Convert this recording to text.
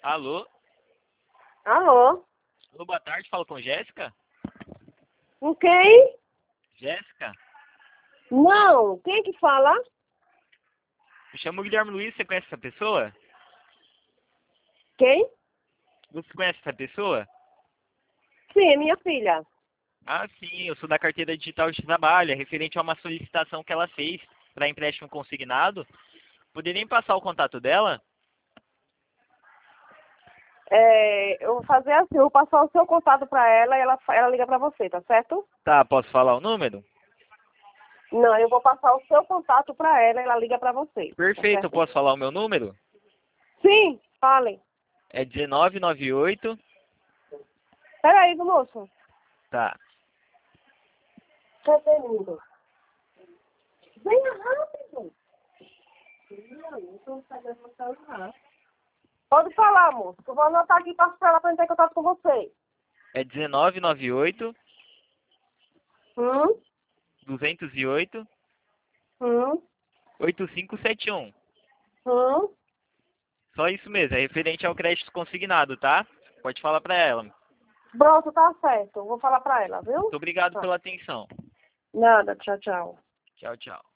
Alô? Alô? Alô, boa tarde, falo com Jéssica? Com quem? Jéssica? Não, quem que fala? Me chamo Guilherme Luiz, você conhece essa pessoa? Quem? Você conhece essa pessoa? Sim, é minha filha. Ah, sim, eu sou da carteira digital de trabalho, é referente a uma solicitação que ela fez para empréstimo consignado. Poderia me passar o contato dela? Eu vou fazer assim, eu vou passar o seu contato para ela e ela liga para você, tá certo? Tá, posso falar o número? Não, eu vou passar o seu contato para ela e ela liga para você, tá Perfeito, eu certo? posso falar o meu número? Sim, fale. É 1998. Peraí, moço. Tá. Cadê, lindo? Venha rápido. Pode falar, moço. Eu vou anotar aqui e passo para ela para entrar em contato com você. É 1998 Hum? 208 Hum? 8571. Hum? Só isso mesmo, é referente ao crédito consignado, tá? Pode falar pra ela. Muito Pronto, tá certo. Eu vou falar para ela, viu? obrigado Tá. pela atenção. Nada, tchau, tchau. Tchau, tchau.